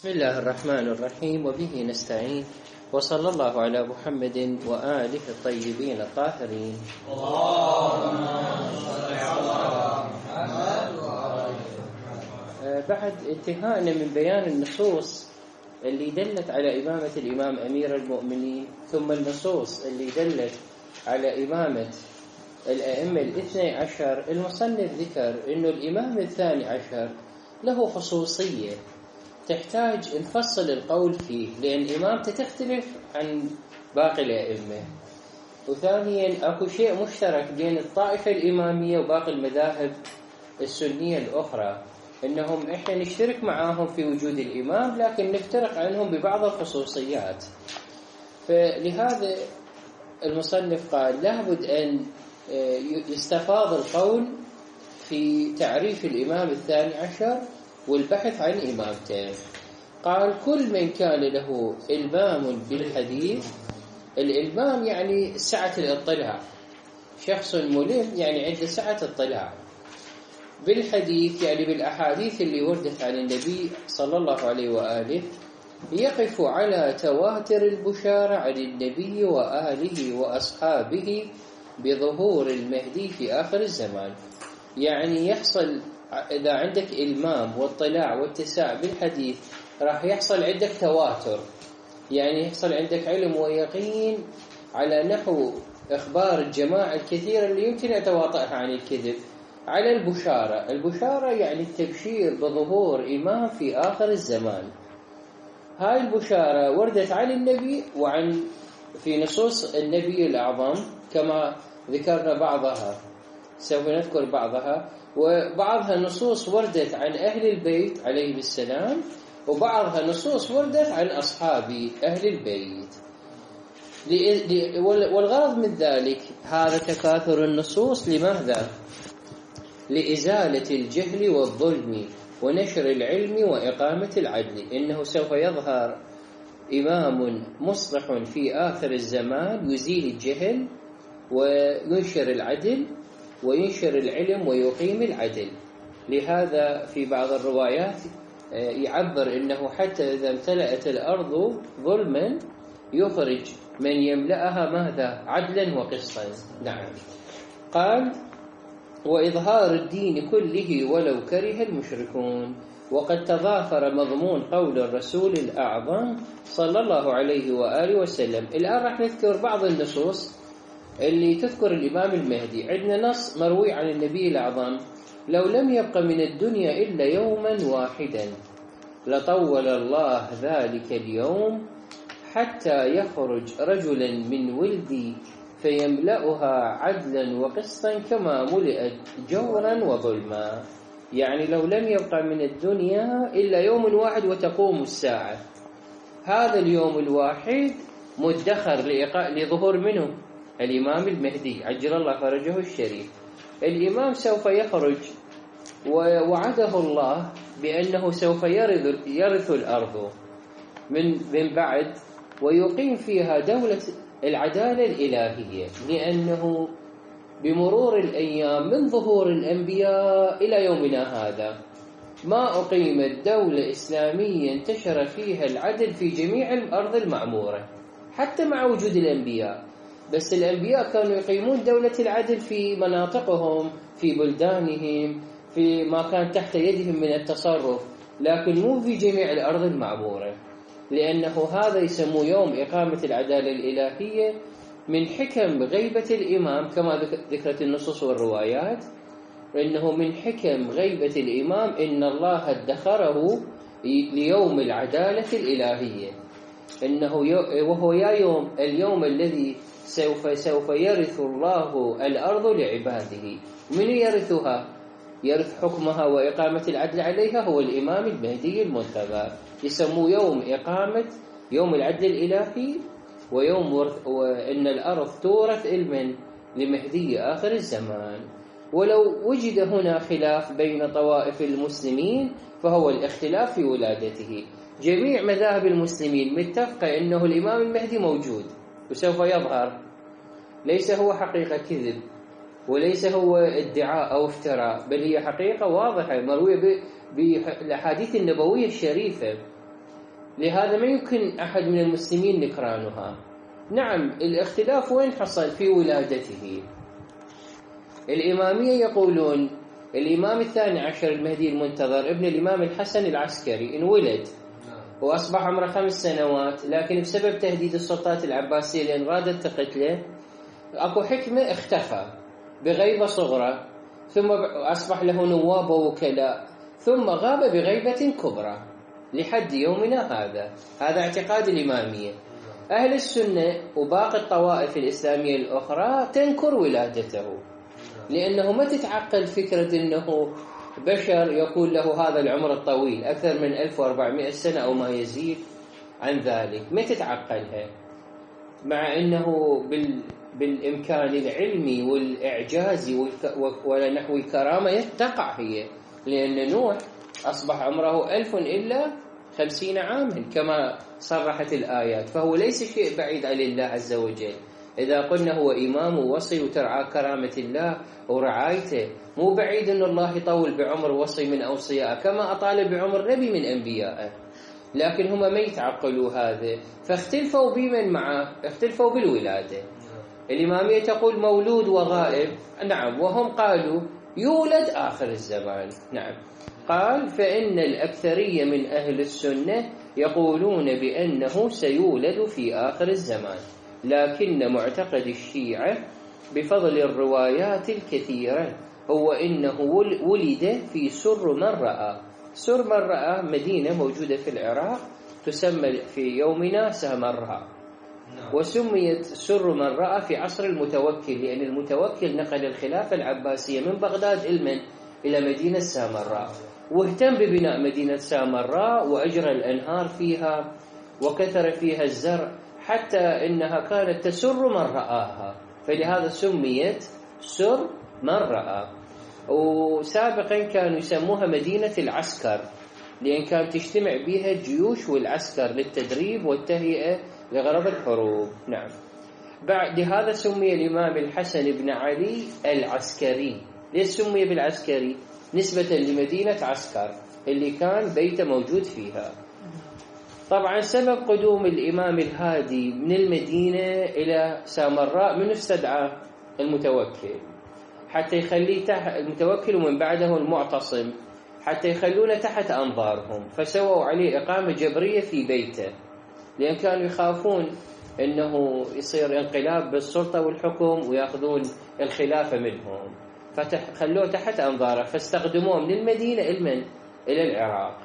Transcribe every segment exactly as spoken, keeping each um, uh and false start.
بسم الله الرحمن الرحيم، وبه نستعين، وصلى الله على محمد وآله الطيبين الطاهرين. اللهم صل على محمد وآله محمد. بعد انتهائنا من بيان النصوص اللي دلت على إمامة الإمام أمير المؤمنين، ثم النصوص اللي دلت على إمامة الأئمة الاثني عشر، المصنف ذكر إنه الإمام الثاني عشر له خصوصية تحتاج نفصل القول فيه، لأن إمامته تختلف عن باقي الأئمة. وثانيا أكو شيء مشترك بين الطائفة الإمامية وباقي المذاهب السنية الأخرى، إنهم إحنا نشترك معاهم في وجود الإمام، لكن نفترق عنهم ببعض الخصوصيات. فلهذا المصنف قال لابد أن يستفاض القول في تعريف الإمام الثاني عشر والبحث عن إمامته. قال كل من كان له إلمام بالحديث، الإلمام يعني سعة الاطلاع، شخص ملم يعني عنده سعة اطلاع بالحديث، يعني بالأحاديث اللي وردت عن النبي صلى الله عليه وآله، يقف على تواتر البشارة عن النبي وآله وأصحابه بظهور المهدي في آخر الزمان. يعني يحصل إذا عندك إلمام واطلاع واتساع بالحديث راح يحصل عندك تواتر، يعني يحصل عندك علم ويقين على نحو إخبار الجماعة الكثيرة اللي يمكن يتواطئها عن الكذب على البشارة. البشارة يعني التبشير بظهور إمام في آخر الزمان. هاي البشارة وردت عن النبي وعن في نصوص النبي الأعظم كما ذكرنا بعضها، سوف نذكر بعضها، وبعضها نصوص وردت عن أهل البيت عليهم السلام، وبعضها نصوص وردت عن أصحاب أهل البيت. والغرض من ذلك هذا تكاثر النصوص لماذا؟ لإزالة الجهل والظلم ونشر العلم وإقامة العدل. إنه سوف يظهر إمام مصلح في آخر الزمان يزيل الجهل وينشر العدل وينشر العلم ويقيم العدل. لهذا في بعض الروايات يعبر إنه حتى إذا امتلأت الأرض ظلما يخرج من يملأها ماذا؟ عدلا وقسطا. نعم. قال وإظهار الدين كله ولو كره المشركون. وقد تضافر مضمون قول الرسول الأعظم صلى الله عليه وآله وسلم. الآن راح نذكر بعض النصوص اللي تذكر الإمام المهدي. عندنا نص مروي عن النبي الأعظم: لو لم يبق من الدنيا إلا يوما واحدا لطول الله ذلك اليوم حتى يخرج رجلا من ولدي فيملأها عدلا وقسطا كما ملئت جورا وظلما. يعني لو لم يبق من الدنيا إلا يوم واحد وتقوم الساعة، هذا اليوم الواحد مدخر لظهور منه الإمام المهدي عجل الله فرجه الشريف. الإمام سوف يخرج ووعده الله بأنه سوف يرث, يرث الأرض من, من بعد ويقيم فيها دولة العدالة الإلهية، لأنه بمرور الأيام من ظهور الأنبياء إلى يومنا هذا ما أقيمت دولة إسلامية انتشر فيها العدل في جميع الأرض المعمورة حتى مع وجود الأنبياء. بس الأنبياء كانوا يقيمون دولة العدل في مناطقهم، في بلدانهم، في ما كان تحت يدهم من التصرف، لكن مو في جميع الأرض المعمورة، لأنه هذا يسموه يوم إقامة العدالة الإلهية من حكم غيبة الإمام كما ذكرت النصوص والروايات. إنه من حكم غيبة الإمام إن الله ادخره ليوم العدالة الإلهية، إنه وهو يا يوم اليوم الذي سوف سوف يرث الله الأرض لعباده. من يرثها؟ يرث حكمها وإقامة العدل عليها هو الإمام المهدي المنتظر. يسموه يوم إقامة يوم العدل الإلهي ويوم وإن الأرض تورث علما لمهدي آخر الزمان. ولو وجد هنا خلاف بين طوائف المسلمين فهو الاختلاف في ولادته. جميع مذاهب المسلمين متفقة أنه الإمام المهدي موجود وسوف يظهر، ليس هو حقيقة كذب وليس هو ادعاء أو افتراء، بل هي حقيقة واضحة مروية بالأحاديث النبوية الشريفة. لهذا ما يمكن أحد من المسلمين نكرانها. نعم، الاختلاف وين حصل؟ في ولادته. الإمامية يقولون الإمام الثاني عشر المهدي المنتظر ابن الإمام الحسن العسكري انولد وأصبح عمره خمس سنوات، لكن بسبب تهديد السلطات العباسية لأن رادت تقتله أكو حكمة اختفى بغيبة صغرى، ثم أصبح له نواب ووكلاء، ثم غاب بغيبة كبرى لحد يومنا هذا. هذا اعتقاد الإمامية. أهل السنة وباقي الطوائف الإسلامية الأخرى تنكر ولادته، لأنه ما تتعقل فكرة أنه بشر يكون له هذا العمر الطويل أكثر من ألف وأربعمائة سنة أو ما يزيد عن ذلك، ما تتعقلها، مع أنه بال بالإمكان العلمي والإعجازي ونحو الكرامة تقع هي، لأن نوح أصبح عمره ألف إلا خمسين عاما كما صرحت الآيات، فهو ليس شيء بعيد عن الله عز وجل. إذا قلنا هو إمام ووصي وترعى كرامة الله ورعايته، مو بعيد أن الله يطول بعمر وصي من أوصياء كما أطال بعمر نبي من أنبيائه، لكن هم ما يتعقلوا هذا، فاختلفوا بمن معه، اختلفوا بالولادة. الإمامية تقول مولود وغائب، نعم، وهم قالوا يولد آخر الزمان. نعم، قال فإن الأكثرية من أهل السنة يقولون بأنه سيولد في آخر الزمان، لكن معتقد الشيعة بفضل الروايات الكثيرة هو إنه ولد في سر من رأى. سر من رأى مدينة موجودة في العراق تسمى في يومنا سامراء، وسميت سر من رأى في عصر المتوكل، لأن المتوكل نقل الخلافة العباسية من بغداد إلمن إلى مدينة سامراء، واهتم ببناء مدينة سامراء وأجرى الأنهار فيها وكثر فيها الزرع حتى إنها كانت تسر من رآها، فلهذا سميت سر من رأى. وسابقا كانوا يسموها مدينة العسكر، لأن كانت تجتمع بها الجيوش والعسكر للتدريب والتهيئة لغرض الحروب. نعم، بعد هذا سمي الإمام الحسن بن علي العسكري. ليش سمي بالعسكري؟ نسبة لمدينة عسكر اللي كان بيته موجود فيها. طبعا سبب قدوم الإمام الهادي من المدينة إلى سامراء من استدعى المتوكل حتى يخليه تحت المتوكل، ومن بعده المعتصم، حتى يخلونه تحت أنظارهم، فسووا عليه إقامة جبرية في بيته، لأن كانوا يخافون أنه يصير انقلاب بالسلطة والحكم ويأخذون الخلافة منهم، فخلوه تحت أنظاره، فاستخدموه من المدينة إلمن إلى العراق.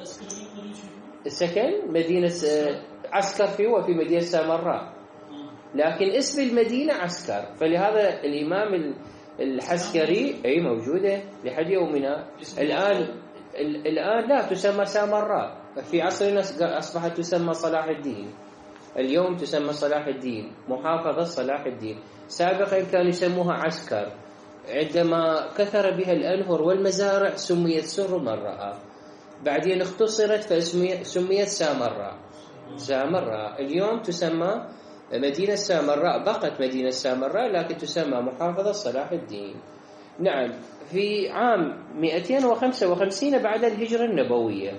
السكن مدينة عسكر فيه وفي مدينة سامراء، لكن اسم المدينة عسكر، فلهذا الإمام العسكري أي موجودة لحد يومنا. الآن الآن لا تسمى سامراء، في عصرنا أصبحت تسمى صلاح الدين، اليوم تسمى صلاح الدين، محافظة صلاح الدين. سابقا كانوا يسموها عسكر، عندما كثر بها الأنهر والمزارع سميت سر من رأى، بعدين اختصرت فسميت سامراء. سامراء اليوم تسمى مدينة سامراء، بقت مدينة سامراء لكن تسمى محافظة صلاح الدين. نعم، في عام مئتين وخمسة وخمسين بعد الهجرة النبوية،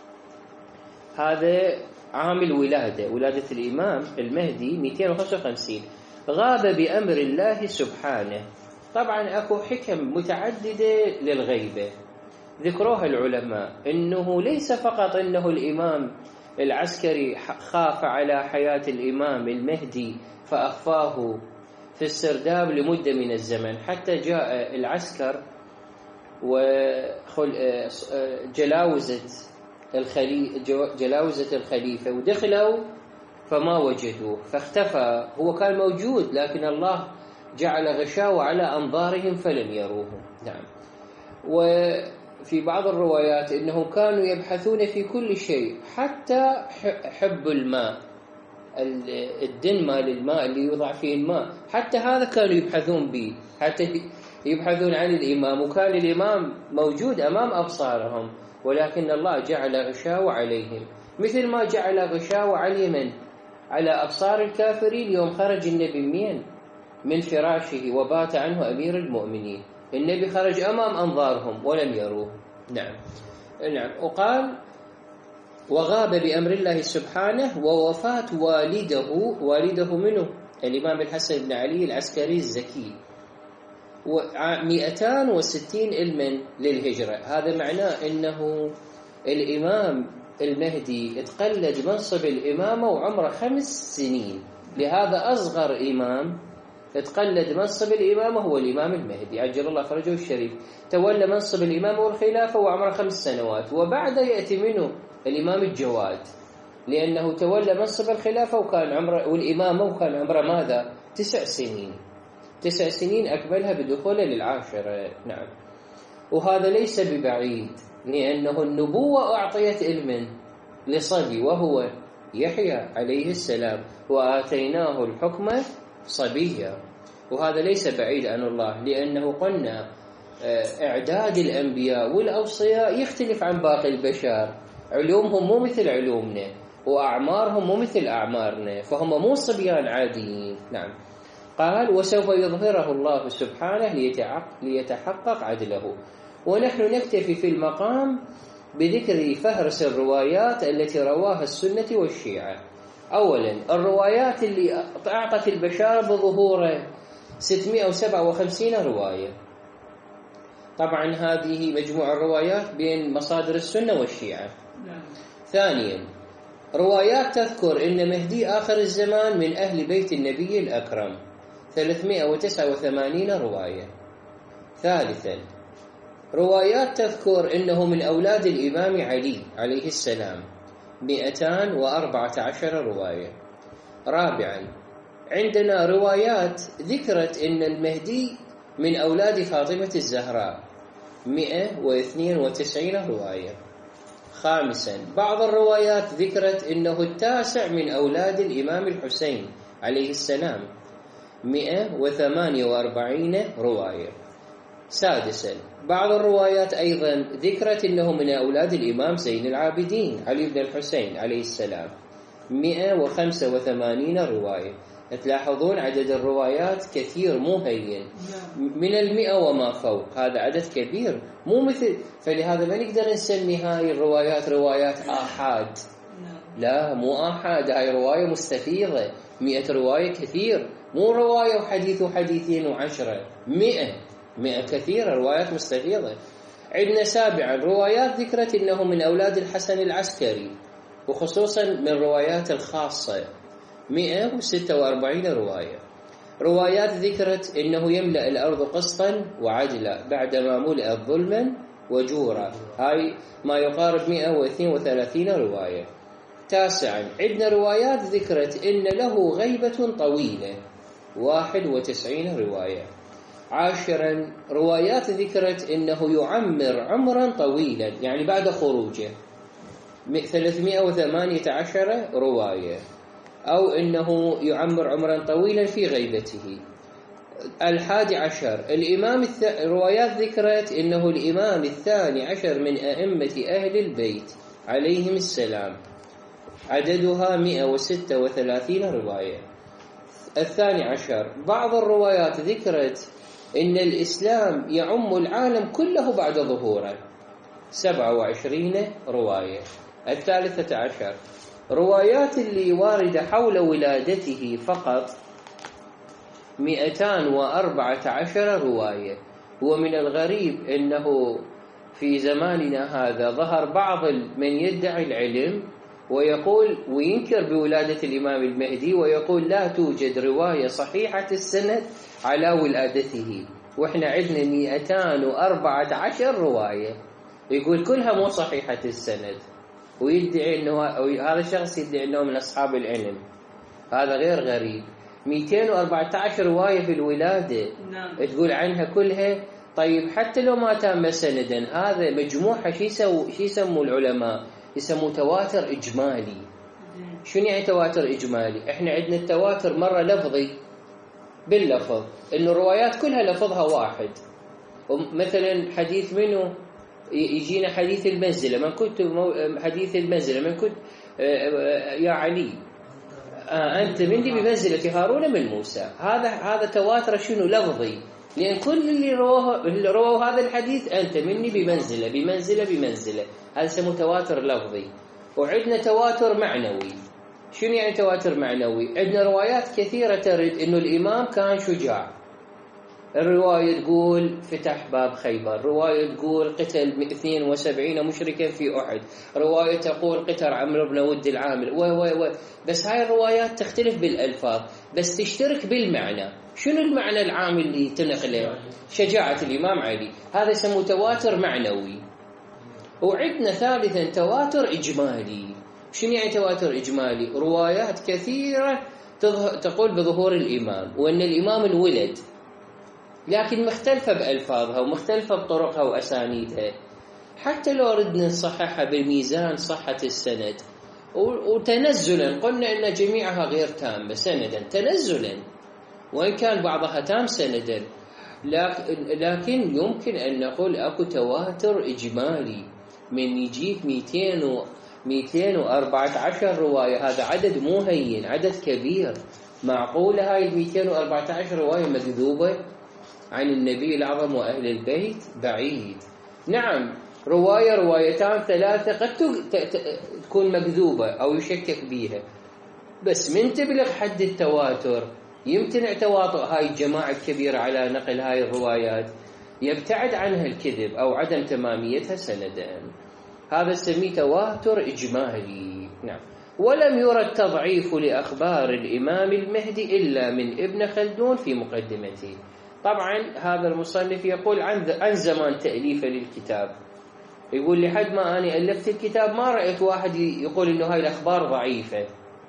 هذا عام الولادة، ولادة الإمام المهدي مئتين وخمسة وخمسين، غاب بأمر الله سبحانه. طبعا أكو حكم متعددة للغيبة ذكروها العلماء، إنه ليس فقط إنه الإمام العسكري خاف على حياة الإمام المهدي فأخفاه في السرداب لمدة من الزمن، حتى جاء العسكر وجلاوزة الخليفة جلاوزة الخليفة ودخلوا فما وجدوه فاختفى. هو كان موجود لكن الله جعل غشاوة على أنظارهم فلم يروه. نعم، وفي بعض الروايات إنهم كانوا يبحثون في كل شيء حتى حب الماء، الدن مال الماء اللي يوضع فيه الماء، حتى هذا كانوا يبحثون به، حتى يبحثون عن الإمام، وكان الإمام موجود أمام أبصارهم، ولكن الله جعل غشاوة عليهم، مثل ما جعل غشاوة على من؟ على أبصار الكافرين يوم خرج النبي مين من فراشه وبات عنه أمير المؤمنين، النبي خرج أمام أنظارهم ولم يروه. نعم نعم. وقال وغاب بأمر الله سبحانه، ووفاة والده والده منه الإمام الحسن بن علي العسكري الزكي ومئتان وستين علما للهجرة. هذا معناه أنه الإمام المهدي اتقلد منصب الإمامة وعمره خمس سنين، لهذا أصغر إمام اتقلد منصب الإمامة هو الإمام المهدي عجل الله فرجه الشريف، تولى منصب الإمامة والخلافة وعمره خمس سنوات، وبعد يأتي منه الإمام الجواد لأنه تولى منصب الخلافة وكان عمره والإمامة وكان عمره ماذا؟ تسع سنين تسع سنين أكملها بدخوله للعاشرة. نعم. وهذا ليس ببعيد، لأنه النبوة أعطيت علما لصبي وهو يحيى عليه السلام، وآتيناه الحكم صبيا، وهذا ليس بعيد عن الله، لأنه قلنا إعداد الأنبياء والأوصياء يختلف عن باقي البشر، علومهم مو مثل علومنا وأعمارهم مو مثل أعمارنا، فهم مو صبيان عاديين. نعم. قال وسوف يظهره الله سبحانه ليتحقق عدله. ونحن نكتفي في المقام بذكر فهرس الروايات التي رواها السنة والشيعة. أولا الروايات اللي أعطت البشارة بظهوره ستمائة وسبعة وخمسين رواية، طبعا هذه مجموعة الروايات بين مصادر السنة والشيعة. ثانيا روايات تذكر أن مهدي آخر الزمان من أهل بيت النبي الأكرم ثلاثمائة وتسعة وثمانين رواية. ثالثا روايات تذكر أنه من أولاد الإمام علي عليه السلام مئتان وأربعة عشر رواية. رابعا عندنا روايات ذكرت أن المهدي من أولاد فاطمة الزهراء مئة واثنين وتسعين رواية. خامسا بعض الروايات ذكرت أنه التاسع من أولاد الإمام الحسين عليه السلام مئة وثمانية وأربعين رواية. سادسا بعض الروايات أيضا ذكرت أنه من أولاد الإمام زين العابدين علي بن الحسين عليه السلام مئة وخمسة وثمانين رواية. تلاحظون عدد الروايات كثير مو هين، من المئة وما فوق، هذا عدد كبير مو مثل، فلهذا ما نقدر نسمي هاي الروايات روايات آحاد، لا مو آحاد، هاي رواية مستفيضة. مئة رواية كثير، مو رواية وحديث وحديثين وعشرة، مئة مئة كثيرة، روايات مستفيضة. عندنا سابعا روايات ذكرت أنه من أولاد الحسن العسكري، وخصوصا من روايات الخاصة مئة وستة وأربعين رواية. روايات ذكرت أنه يملأ الأرض قسطا وعدلا بعدما ملئت ظلما وجورا، هاي ما يقارب مئة واثنين وثلاثين رواية. تاسعا عندنا روايات ذكرت أن له غيبة طويلة واحد وتسعين رواية. عاشرا روايات ذكرت أنه يعمر عمرا طويلا يعني بعد خروجه ثلاثمائة وثمانية عشر رواية، أو أنه يعمر عمرا طويلا في غيبته. الحادي عشر الإمام الث... روايات ذكرت أنه الإمام الثاني عشر من أئمة أهل البيت عليهم السلام، عددها مئة وستة وثلاثين رواية. الثاني عشر بعض الروايات ذكرت أن الإسلام يعم العالم كله بعد ظهوره، سبعة وعشرين رواية. الثالثة عشر روايات اللي واردة حول ولادته فقط مئتان وأربعة عشر رواية. ومن الغريب أنه في زماننا هذا ظهر بعض من يدعي العلم ويقول وينكر بولادة الإمام المهدي، ويقول لا توجد رواية صحيحة السند على ولادته، وإحنا عندنا مئتان وأربعة عشر رواية، يقول كلها مو صحيحة السند، ويدعي أنه هذا الشخص يدعي أنه من أصحاب العلم. هذا غير غريب. مئتين وأربعة عشر رواية في الولادة نعم. تقول عنها كلها. طيب حتى لو ما تم سندا، هذا مجموعة شي يسموا شي يسموا العلماء يسموه تواتر إجمالي. شنو يعني تواتر إجمالي؟ إحنا عندنا التواتر مرة لفظي باللفظ، إنه الروايات كلها لفظها واحد. مثلا حديث منه يجينا حديث المنزلة، من كنت حديث المنزلة من كنت يا علي آه أنت مني بمنزلة هارون من موسى. هذا هذا تواتر شنو لفظي، لأن كل اللي رواه اللي رواه هذا الحديث أنت مني بمنزلة بمنزلة بمنزلة، هذا اسمه تواتر لفظي. وعندنا تواتر معنوي. شنو يعني تواتر معنوي؟ عندنا روايات كثيرة ترد إنه الإمام كان شجاع. الرواية تقول فتح باب خيبر، رواية تقول قتل اثنين وسبعين مشركا في أحد، رواية تقول قتل عمرو بن ود العامل و و و بس هاي الروايات تختلف بالألفاظ بس تشترك بالمعنى. شنو المعنى العام اللي تنقله؟ شجاعة الإمام علي. هذا يسموه تواتر معنوي. وعندنا ثالثا تواتر إجمالي. شنو يعني تواتر إجمالي؟ روايات كثيرة تقول بظهور الإمام وأن الإمام الولد، لكن مختلفة بألفاظها ومختلفة بطرقها وأسانيدها. حتى لو ردنا نصححها بالميزان صحة السند وتنزلا، قلنا أن جميعها غير تامة سندا تنزلا، وإن كان بعضها تام سندا، لكن يمكن أن نقول أكو تواتر إجمالي من يجيك مئتين وأربعة عشر رواية. هذا عدد مو هين، عدد كبير. معقولة هاي مئتين وأربعة عشر رواية مكذوبة عن النبي الأعظم وأهل البيت؟ بعيد. نعم رواية روايتان ثلاثة قد تكون مكذوبة أو يشكك بيها، بس من تبلغ حد التواتر يمتنع تواطؤ هاي الجماعة الكبيرة على نقل هاي الروايات، يبتعد عنها الكذب أو عدم تماميتها سندا. هذا سميه تواتر إجمالي. نعم. ولم يرى التضعيف لأخبار الإمام المهدي إلا من ابن خلدون في مقدمته. طبعا هذا المصنف يقول عن زمان تأليفه للكتاب، يقول لحد ما أنا ألفت الكتاب ما رأيت واحد يقول إنه هاي الأخبار ضعيفة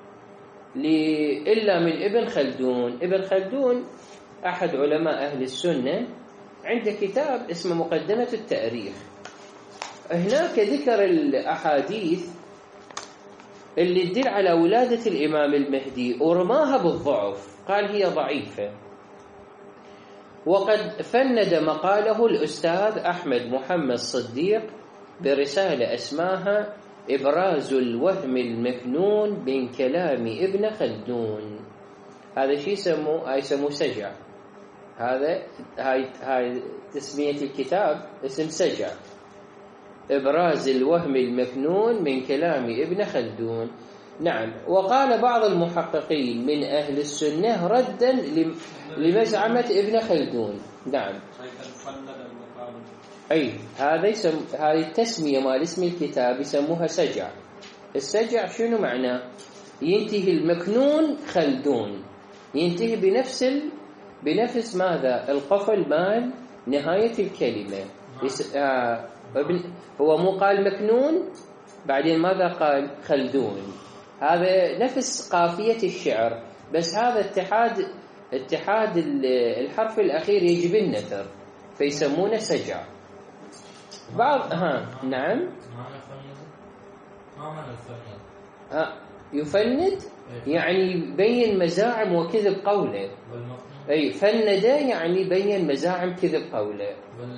إلا من ابن خلدون. ابن خلدون أحد علماء أهل السنة، عنده كتاب اسمه مقدمة التاريخ. هناك ذكر الأحاديث اللي تدل على ولادة الإمام المهدي ورماها بالضعف، قال هي ضعيفة. وقد فند مقاله الأستاذ أحمد محمد صديق برسالة اسمها إبراز الوهم المكنون من كلام ابن خلدون. هذا شيء يسموه هاي يسموه سجع. هذا هاي هاي تسمية الكتاب اسم سجع، إبراز الوهم المكنون من كلام ابن خلدون. نعم. وقال بعض المحققين من أهل السنة ردا لمزعمة ابن خلدون. نعم. أي هذا يسم هذه التسمية مال اسم الكتاب يسموها سجع. السجع شنو معناه؟ ينتهي المكنون خلدون، ينتهي بنفس ال... بنفس ماذا؟ القفل مال نهاية الكلمة. يس... آه... هو مو قال مكنون بعدين ماذا قال؟ خلدون. هذا نفس قافية الشعر، بس هذا اتحاد اتحاد الحرف الأخير يجب النثر فيسمونه سجع. بعض ها نعم ها يفند يعني يبين مزاعم وكذب قوله. أي فند يعني بين مزاعم كذب قوله.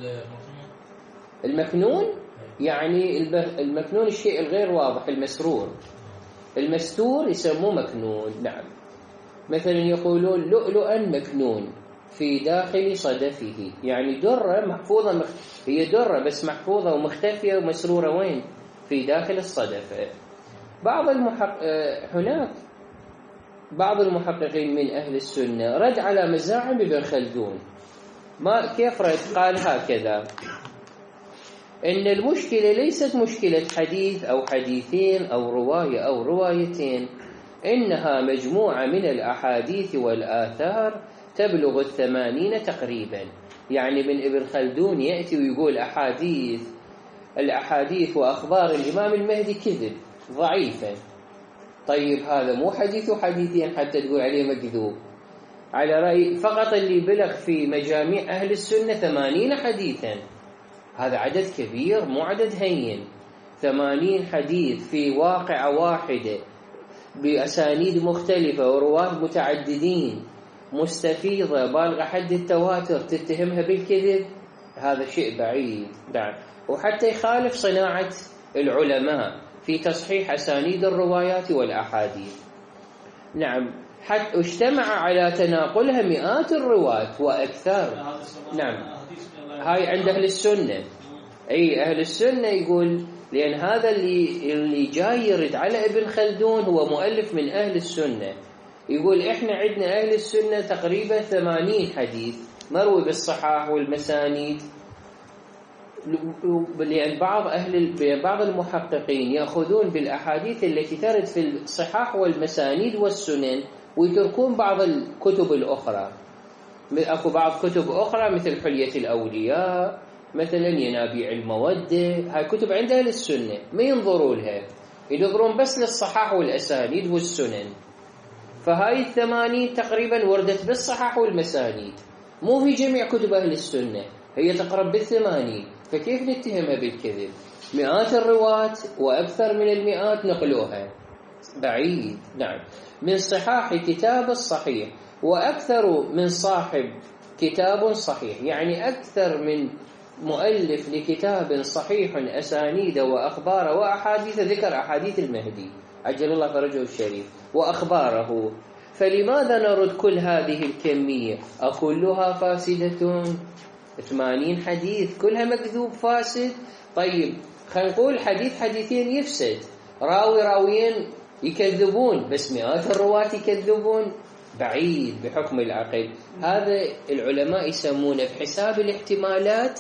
المكنون يعني المكنون الشيء الغير واضح، المسرور. المستور يسموه مكنون. نعم. مثلا يقولون لؤلؤا مكنون في داخل صدفه، يعني درة محفوظة مخ... هي درة بس محفوظة ومختفية ومسرورة وين؟ في داخل الصدفة. بعض المحق... هناك بعض المحققين من أهل السنة رد على مزاعم ابن خلدون. ما كيف رد؟ قال هكذا: إن المشكلة ليست مشكلة حديث أو حديثين أو رواية أو روايتين، إنها مجموعة من الأحاديث والآثار تبلغ الثمانين تقريبا. يعني من ابن خلدون يأتي ويقول أحاديث الأحاديث وأخبار الإمام المهدي كذب ضعيفة. طيب هذا مو حديث وحديثين حتى تقول عليه مكذوب. على رأي فقط اللي بلغ في مجاميع أهل السنة ثمانين حديثا، هذا عدد كبير مو عدد هين. ثمانين حديث في واقعة واحدة بأسانيد مختلفة ورواة متعددين مستفيضة بالغ حد التواتر تتهمها بالكذب، هذا شيء بعيد. نعم. وحتى يخالف صناعة العلماء في تصحيح أسانيد الروايات والأحاديث. نعم. حتى اجتمع على تناقلها مئات الرواة وأكثر. نعم. هاي عند أهل السنة. أي أهل السنة يقول لأن هذا اللي اللي جاي يرد على ابن خلدون هو مؤلف من أهل السنة، يقول إحنا عندنا أهل السنة تقريبا ثمانين حديث مروي بالصحاح والمسانيد، لأن بعض أهل بعض المحققين يأخذون بالأحاديث التي ترد في الصحاح والمسانيد والسنن ويتركون بعض الكتب الأخرى. أكو بعض كتب أخرى مثل حلية الأولياء، مثلا ينابيع المودة، هاي كتب عند أهل السنة ما ينظروا لها، ينظرون بس للصحاح والأسانيد والسنن. فهاي الثمانين تقريبا وردت بالصحاح والمسانيد، مو في جميع كتب أهل السنة، هي تقرب بالثمانين. فكيف نتهمها بالكذب؟ مئات الرواة وأكثر من المئات نقلوها، بعيد. نعم، من صحاح كتاب الصحيح وأكثر من صاحب كتاب صحيح، يعني أكثر من مؤلف لكتاب صحيح أسانيد وأخبار وأحاديث ذكر أحاديث المهدي عجل الله فرجه الشريف وأخباره. فلماذا نرد كل هذه الكمية؟ أكلها فاسدة؟ ثمانين حديث كلها مكذوب فاسد؟ طيب خلينا نقول حديث حديثين يفسد، راوي راويين يكذبون، بس مئات الرواة يكذبون، بعيد بحكم العقل. هذا العلماء يسمونه بحساب الاحتمالات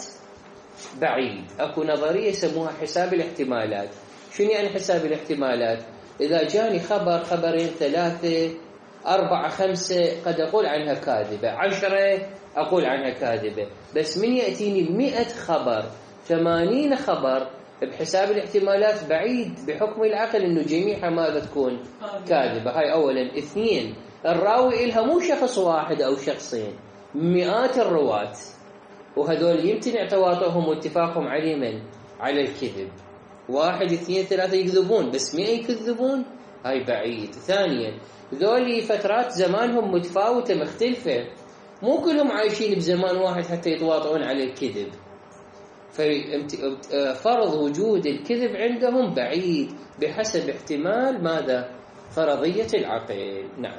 بعيد. أكو نظرية يسموها حساب الاحتمالات. شنو يعني حساب الاحتمالات؟ إذا جاني خبر خبرين ثلاثة أربعة خمسة قد أقول عنها كاذبة، عشرة أقول عنها كاذبة، بس من يأتيني مئة خبر ثمانين خبر بحساب الاحتمالات بعيد بحكم العقل إنه جميعها ماذا تكون كاذبة. هاي أولا. اثنين، الراوي إلها مو شخص واحد أو شخصين، مئات الرواة، وهذول يمتنع تواطؤهم واتفاقهم على من؟ على الكذب. واحد اثنين ثلاثة يكذبون، بس مئة يكذبون، هاي بعيد. ثانيا، ذولي فترات زمانهم متفاوتة مختلفة، مو كلهم عايشين بزمان واحد حتى يتواطؤون على الكذب. فرض وجود الكذب عندهم بعيد بحسب احتمال ماذا؟ فرضية العقل. نعم.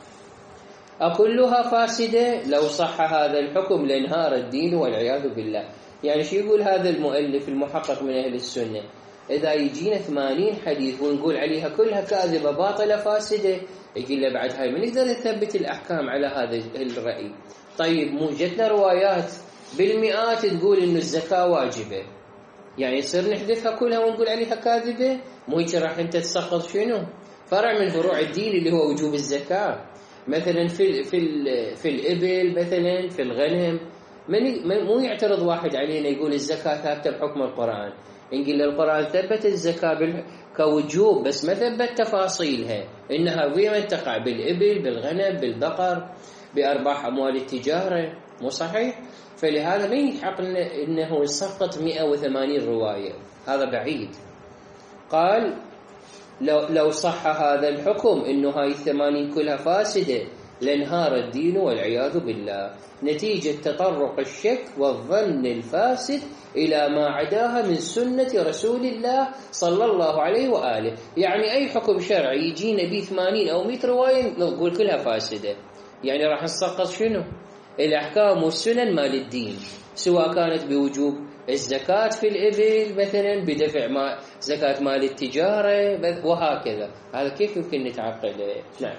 أكلها فاسدة؟ لو صح هذا الحكم لانهار الدين والعياذ بالله. يعني شو يقول هذا المؤلف المحقق من أهل السنة؟ إذا يجينا ثمانين حديث ونقول عليها كلها كاذبة باطلة فاسدة، يقول له بعد هاي ما نقدر نثبت الأحكام على هذا الرأي. طيب مو جتنا روايات بالمئات تقول إنه الزكاة واجبة، يعني يصير نحذفها كلها ونقول عليها كاذبة؟ مو هيك راح أنت تسقط شنو؟ فرع من فروع الدين اللي هو وجوب الزكاة. مثلا في في في الإبل، مثلا في الغنم، مو يعترض واحد علينا يقول الزكاة ثابتة بحكم القرآن، نقول القرآن ثبت الزكاة كوجوب بس ما ثبت تفاصيلها، إنها وين تقع؟ بالإبل، بالغنم، بالبقر، بأرباح أموال التجارة، مو صحيح؟ فلهذا ما يحق إنه يسقط مئة وثمانين رواية، هذا بعيد. قال لو لو صح هذا الحكم إنه هاي الثمانين كلها فاسدة لانهار الدين والعياذ بالله، نتيجة تطرق الشك والظن الفاسد إلى ما عداها من سنة رسول الله صلى الله عليه وآله. يعني أي حكم شرعي يجينا به ثمانين أو مئة رواية نقول كلها فاسدة، يعني راح نسقط شنو؟ الأحكام والسنن مال الدين، سواء كانت بوجوب الزكاة في الإبل مثلا، بدفع ما زكاة مال التجارة وهكذا. هذا كيف يمكن نتعقله؟ نعم.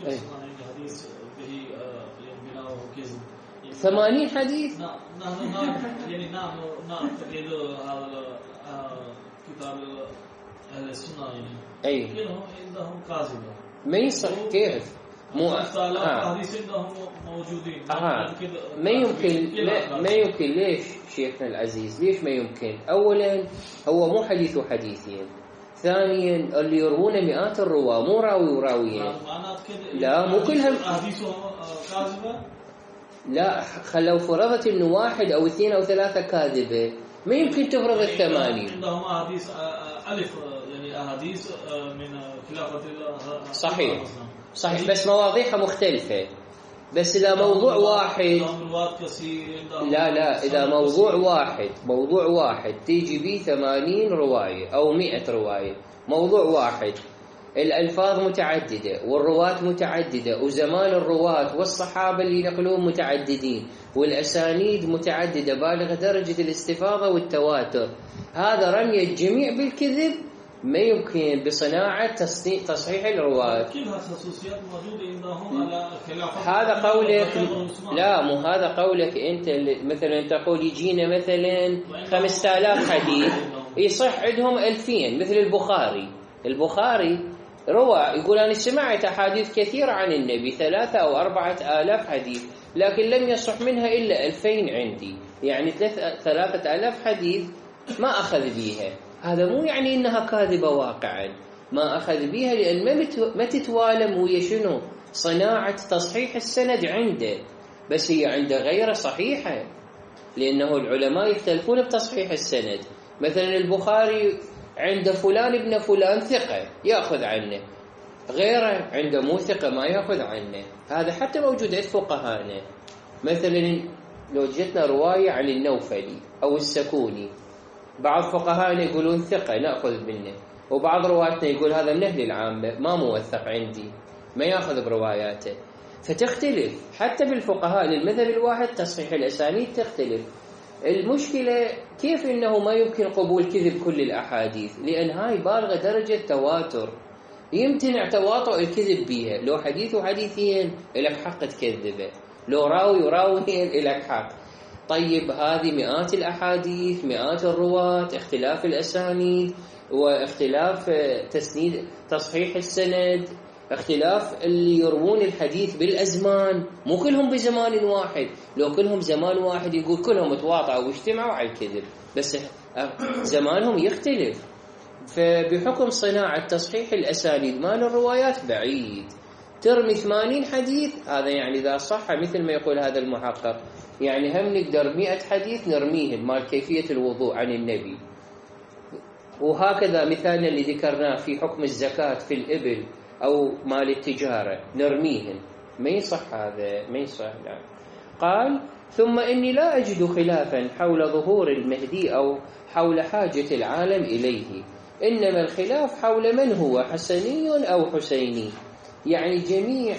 ثمانين حديث؟ نعم نعم يعني نعم نعم تقيد هذا كتاب أهل السنة يعني أي إنهم عندهم كاذبة ما يصح. كيف؟ مو آه. حديث عندهم موجودين. آه. ما يمكن ما, ما يمكن. ليش شيخنا العزيز؟ ليش ما يمكن؟ أولا هو مو حديث وحديثين، ثانيا اللي يروون مئات الرواة مو راوي وراويين. لا مو كلهم أحاديثهم كاذبة. لا خلو فرضت إنه واحد أو اثنين أو ثلاثة كاذبة، ما يمكن تفرض الثمانين. عندهم أحاديث ألف يعني أحاديث من خلافة صحيح صحيح، بس مواضيعها مختلفة. بس إذا موضوع واحد لا لا إذا موضوع واحد موضوع واحد تيجي بيه ثمانين رواية أو مئة رواية، موضوع واحد، الألفاظ متعددة والرواة متعددة وزمان الرواة والصحابة اللي ينقلون متعددين والأسانيد متعددة بالغ درجة الاستفاضة والتواتر، هذا رمي الجميع بالكذب ما يمكن بصناعة تصحيح الرواة. كيف هالخصوصيات موجودة عندهم على خلافة؟ هذا قولك، لا مو هذا قولك أنت. مثلا تقول يجينا مثلا خمسة آلاف حديث يصح عندهم ألفين، مثل البخاري. البخاري روى يقول أنا سمعت أحاديث كثيرة عن النبي ثلاثة أو أربعة آلاف حديث، لكن لم يصح منها إلا ألفين عندي، يعني ثلاثة آلاف حديث ما أخذ بيها. هذا مو يعني إنها كاذبة واقعا، ما أخذ بيها لأن ما تتوالم ويا شنو صناعة تصحيح السند عنده، بس هي عنده غير صحيحة، لأنه العلماء يختلفون بتصحيح السند. مثلا البخاري عند فلان ابن فلان ثقة يأخذ عنه، غيره عنده مو ثقة ما يأخذ عنه. هذا حتى موجود عند فقهاءنا. مثلا لو جتنا رواية عن النوفلي أو السكوني، بعض فقهاءنا يقولون ثقة نأخذ منه، وبعض رواتنا يقول هذا من أهل العامة ما موثق عندي ما يأخذ برواياته. فتختلف حتى بالفقهاء للمذهب الواحد تصحيح الأسانيد تختلف. المشكلة كيف إنه ما يمكن قبول كذب كل الأحاديث، لأن هاي بالغة درجة تواتر يمتنع تواطؤ الكذب بيها. لو حديث وحديثين لك حق تكذبه، لو راوي وراويين لك حق. طيب هذه مئات الأحاديث، مئات الرواة، اختلاف الأسانيد واختلاف تسنيد تصحيح السند، اختلاف اللي يروون الحديث بالأزمان، مو كلهم بزمان واحد. لو كلهم زمان واحد يقول كلهم تواطعوا واجتمعوا على الكذب، بس زمانهم يختلف. فبحكم صناعة تصحيح الأسانيد مال الروايات بعيد. ترمي ثمانين حديث هذا يعني إذا صح مثل ما يقول هذا المحقق، يعني هم نقدر مئة حديث نرميهم مال كيفية الوضوء عن النبي. وهكذا مثالنا اللي ذكرناه في حكم الزكاة في الإبل أو مال التجارة نرميهم، ما يصح هذا، ما يصح. لا. قال ثم إني لا أجد خلافا حول ظهور المهدي أو حول حاجة العالم إليه، إنما الخلاف حول من هو حسني أو حسيني. يعني جميع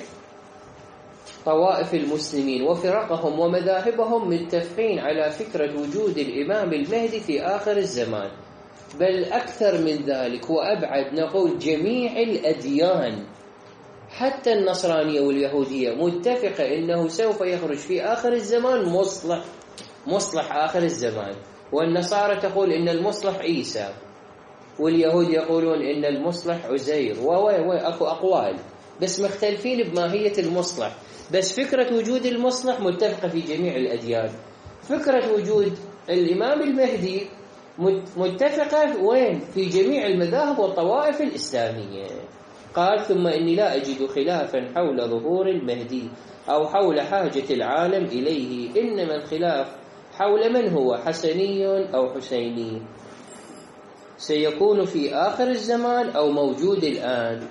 طوائف المسلمين وفرقهم ومذاهبهم متفقين على فكرة وجود الإمام المهدي في آخر الزمان، بل أكثر من ذلك وأبعد، نقول جميع الأديان حتى النصرانية واليهودية متفقة إنه سوف يخرج في آخر الزمان مصلح مصلح آخر الزمان. والنصارى تقول إن المصلح عيسى، واليهود يقولون إن المصلح عزير، ووي وي أكو أقوال بس مختلفين بماهية المصلح. بس فكرة وجود المصلح متفقة في جميع الأديان. فكرة وجود الإمام المهدي متفقة وين؟ في جميع المذاهب والطوائف الإسلامية. قال ثم إني لا أجد خلافا حول ظهور المهدي أو حول حاجة العالم إليه، إنما الخلاف حول من هو حسني أو حسيني، سيكون في آخر الزمان أو موجود الآن.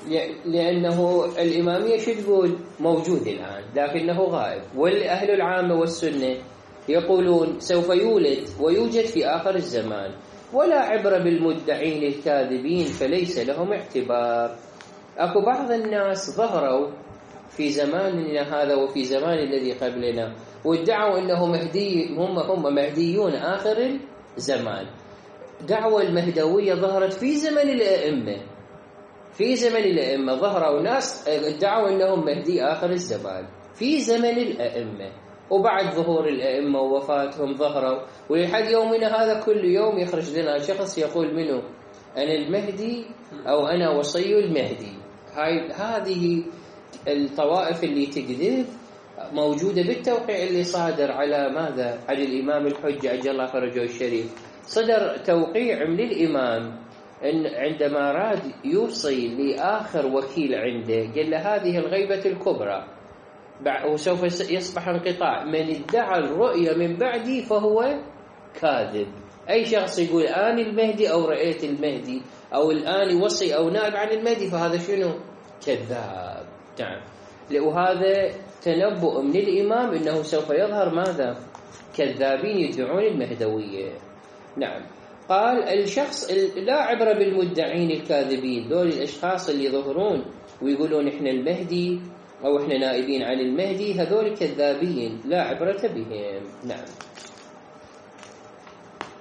لأنه الإمامية شو تقول؟ موجود الآن لكنه غائب. والأهل العامة والسنة يقولون سوف يولد ويوجد في آخر الزمان، ولا عبرة بالمدعين الكاذبين فليس لهم اعتبار. أكو بعض الناس ظهروا في زماننا هذا وفي زمان الذي قبلنا وادعوا أنه مهدي، هم هم مهديون آخر الزمان. دعوة المهدوية ظهرت في زمن الأئمة، في زمن الأئمة ظهروا ناس ادعوا أنهم مهدي آخر الزمان في زمن الأئمة، وبعد ظهور الأئمة ووفاتهم ظهروا، ولحد يومنا هذا كل يوم يخرج لنا شخص يقول منه أنا المهدي أو أنا وصي المهدي. هاي هذه الطوائف اللي تكذب موجودة بالتوقيع اللي صادر على ماذا؟ على الإمام الحجة عجل الله فرجه الشريف. صدر توقيع من الإمام إن عندما راد يوصي لآخر وكيل عنده قال له هذه الغيبة الكبرى وسوف يصبح انقطاع، من ادعى الرؤية من بعدي فهو كاذب. أي شخص يقول آن المهدي أو رأيت المهدي أو الآن يوصي أو نائب عن المهدي فهذا شنو؟ كذاب. نعم. وهذا تنبؤ من الإمام إنه سوف يظهر ماذا؟ كذابين يدعون المهدوية. نعم. قال الشخص لا عبرة بالمدعين الكاذبين، دول الأشخاص اللي يظهرون ويقولون إحنا المهدي أو إحنا نائبين عن المهدي، هذول كذابين لا عبرة بهم. نعم.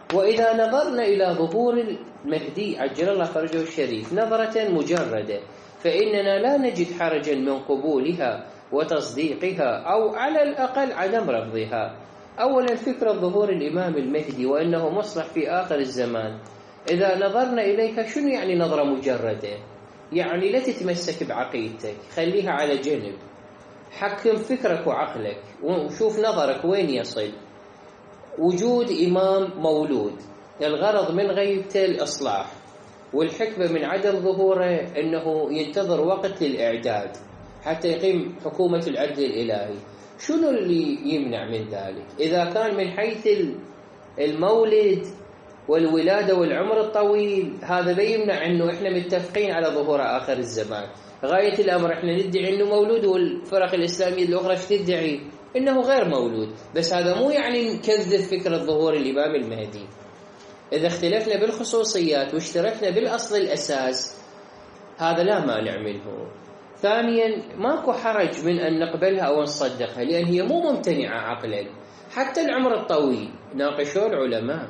وإذا نظرنا إلى ظهور المهدي عجل الله فرجه الشريف نظرة مجردة فإننا لا نجد حرجا من قبولها وتصديقها أو على الأقل عدم رفضها. أولا فكرة ظهور الإمام المهدي وأنه مصلح في آخر الزمان، إذا نظرنا إليها شنو يعني نظرة مجردة؟ يعني لا تتمسك بعقيدتك، خليها على جنب، حكم فكرك وعقلك وشوف نظرك وين يصل. وجود إمام مولود، الغرض من غيبته الإصلاح، والحكمة من عدم ظهوره أنه ينتظر وقت للإعداد حتى يقيم حكومة العدل الإلهي. شنو اللي يمنع من ذلك؟ إذا كان من حيث المولد والولادة والعمر الطويل هذا بيمنع أنه إحنا متفقين على ظهور آخر الزمان. غاية الأمر إحنا ندعي أنه مولود والفرق الإسلامية الأخرى تدعي أنه غير مولود، بس هذا مو يعني نكذب فكرة ظهور الإمام المهدي. إذا اختلفنا بالخصوصيات واشتركنا بالأصل الأساس هذا لا مانع منه. ثانيا ماكو حرج من أن نقبلها أو نصدقها لأن هي مو ممتنعة عقلا. حتى العمر الطويل ناقشوا العلماء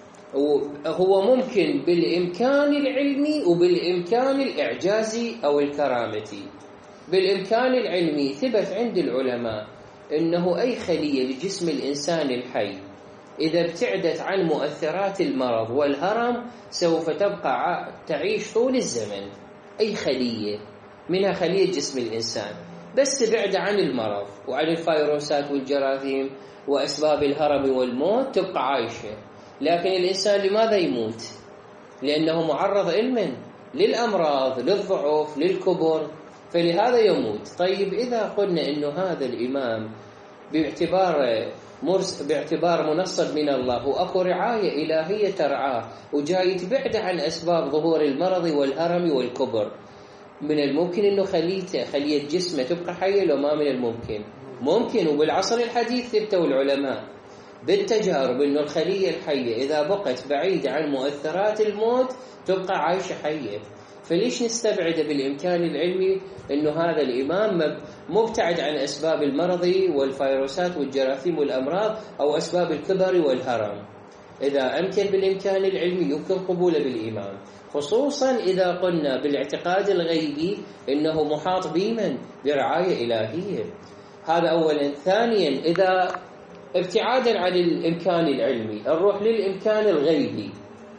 وهو ممكن بالإمكان العلمي وبالإمكان الإعجازي أو الكرامتي. بالإمكان العلمي ثبت عند العلماء أنه أي خلية لجسم الإنسان الحي إذا ابتعدت عن مؤثرات المرض والهرم سوف تبقى تعيش طول الزمن. أي خلية منها خلية جسم الإنسان بس بعد عن المرض وعن الفيروسات والجراثيم وأسباب الهرم والموت تبقى عايشة. لكن الإنسان لماذا يموت؟ لأنه معرض علما للأمراض، للضعف، للكبر، فلهذا يموت. طيب إذا قلنا أنه هذا الإمام باعتبار مرس باعتبار منصب من الله وأكو رعاية إلهية ترعاه وجاي يتبعد عن أسباب ظهور المرض والهرم والكبر، من الممكن أنه خليته خلية جسمه تبقى حية لو ما من الممكن؟ ممكن. وبالعصر الحديث ثبتوا العلماء بالتجارب أنه الخلية الحية إذا بقت بعيدة عن مؤثرات الموت تبقى عايشة حية. فليش نستبعد بالإمكان العلمي أنه هذا الإمام مبتعد عن أسباب المرض والفيروسات والجراثيم والأمراض أو أسباب الكبر والهرم؟ إذا أمكن بالإمكان العلمي يمكن قبوله بالإمام، خصوصا إذا قلنا بالاعتقاد الغيبي أنه محاط بمن؟ برعاية إلهية. هذا أولا. ثانيا إذا ابتعادا عن الإمكان العلمي نروح للإمكان الغيبي،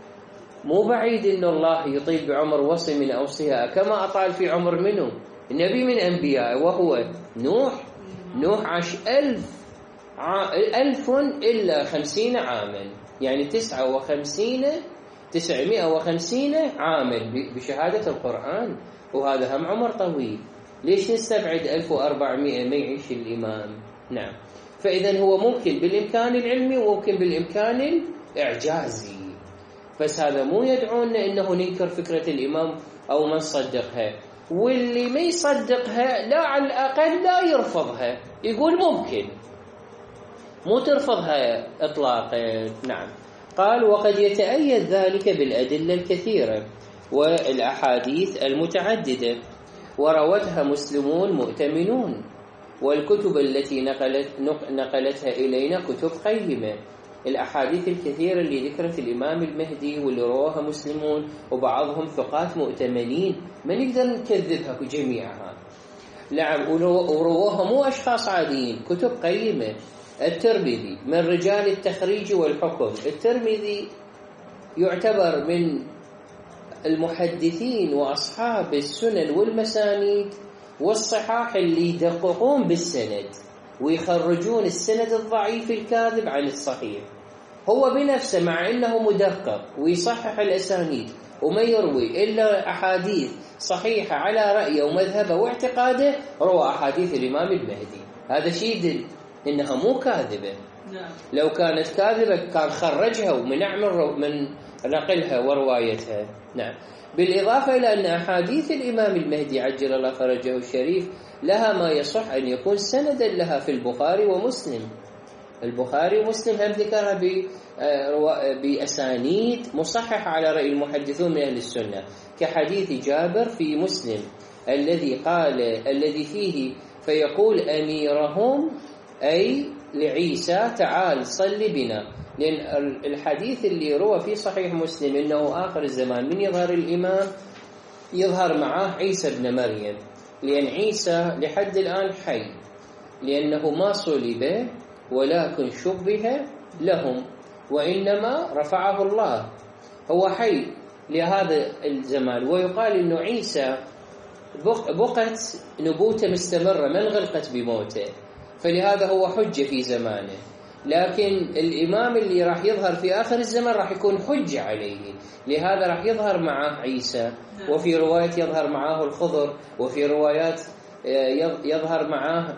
مو بعيد أن الله يطيل بعمر وصي من أوصياء كما أطال في عمر منه النبي من أنبياء وهو نوح. نوح عاش ألف ع... ألف إلا خمسين عاما، يعني تسعة وخمسين تسعمائة وخمسين عاما بشهادة القرآن، وهذا هم عمر طويل. ليش نستبعد ألف وأربعمائة ما يعيش الإمام؟ نعم. فإذا هو ممكن بالإمكان العلمي وممكن بالإمكان الإعجازي، بس هذا مو يدعونا إنه ننكر فكرة الإمام أو ما نصدقها. واللي ما يصدقها لا على الأقل لا يرفضها، يقول ممكن، مو ترفضها إطلاقا. نعم. قال وقد يتأيد ذلك بالأدلة الكثيرة والأحاديث المتعددة وروتها مسلمون مؤتمنون، والكتب التي نقلت نقلتها إلينا كتب قيمة. الأحاديث الكثيرة اللي ذكرت الإمام المهدي واللي رواها مسلمون وبعضهم ثقات مؤتمنين ما نقدر نكذبها جميعها. نعم. ورواها مو أشخاص عاديين، كتب قيمة. الترمذي من رجال التخريج والحكم. الترمذي يعتبر من المحدثين وأصحاب السنن والمسانيد والصحاح اللي يدققون بالسند ويخرجون السند الضعيف الكاذب عن الصحيح. هو بنفسه مع أنه مدقق ويصحح الأسانيد وما يروي إلا أحاديث صحيحة على رأيه ومذهبه واعتقاده، روى أحاديث الإمام المهدي. هذا شيء يدل إنها مو كاذبة. لو كانت كاذبة كان خرجها ومنع من نقلها وروايتها. نعم. بالإضافة إلى أن أحاديث الإمام المهدي عجل الله فرجه الشريف لها ما يصح أن يكون سندا لها في البخاري ومسلم. البخاري ومسلم هم ذكرها بأسانيد مصححة على رأي المحدثون من أهل السنة، كحديث جابر في مسلم الذي قال الذي فيه فيقول أميرهم أي لعيسى تعال صل بنا لأن الحديث اللي روى في صحيح مسلم إنه آخر الزمان من يظهر الإمام يظهر معه عيسى بن مريم، لأن عيسى لحد الآن حي، لأنه ما صلب ولكن شبه لهم، وإنما رفعه الله، هو حي لهذا الزمان. ويقال إنه عيسى بقت نبوته مستمرة ما انغلقت بموته، فلهذا هو حجة في زمانه. لكن الإمام اللي راح يظهر في آخر الزمان راح يكون حجة عليه، لهذا راح يظهر معه عيسى، وفي روايات يظهر معه الخضر، وفي روايات يظهر معه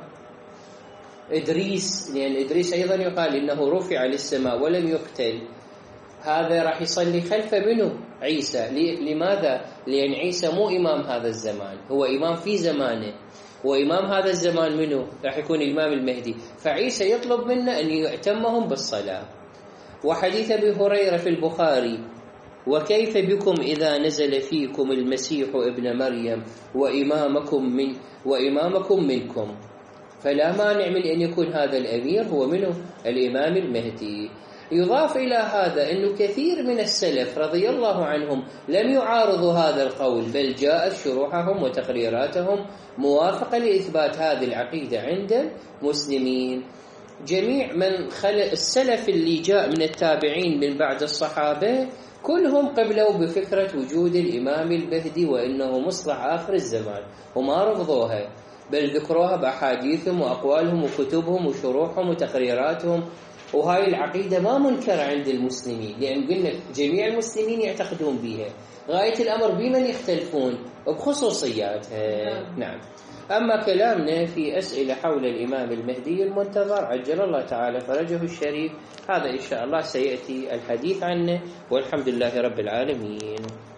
إدريس، لأن إدريس أيضا يقال إنه رفع للسماء ولم يقتل، هذا راح يصلي خلف منه عيسى. لماذا؟ لأن عيسى مو إمام هذا الزمان، هو إمام في زمانه، وإمام هذا الزمان منه راح يكون الإمام المهدي، فعيسى يطلب منا أن يأتمهم بالصلاة. وحديث أبي هريرة في البخاري: وكيف بكم إذا نزل فيكم المسيح ابن مريم وإمامكم من وإمامكم منكم، فلا مانع من أن يكون هذا الأمير هو منه الإمام المهدي. يضاف إلى هذا أنه كثير من السلف رضي الله عنهم لم يعارضوا هذا القول، بل جاءت شروحهم وتقريراتهم موافقة لإثبات هذه العقيدة عند المسلمين. جميع من خلق السلف اللي جاء من التابعين من بعد الصحابة كلهم قبلوا بفكرة وجود الإمام المهدي وإنه مصلح آخر الزمان، وما رفضوها، بل ذكروها بأحاديثهم وأقوالهم وكتبهم وشروحهم وتقريراتهم. وهاي العقيدة ما منكرة عند المسلمين، لأن قلنا جميع المسلمين يعتقدون بها، غاية الأمر بمن يختلفون بخصوصياتها. نعم. أما كلامنا في أسئلة حول الإمام المهدي المنتظر عجل الله تعالى فرجه الشريف، هذا إن شاء الله سيأتي الحديث عنه، والحمد لله رب العالمين.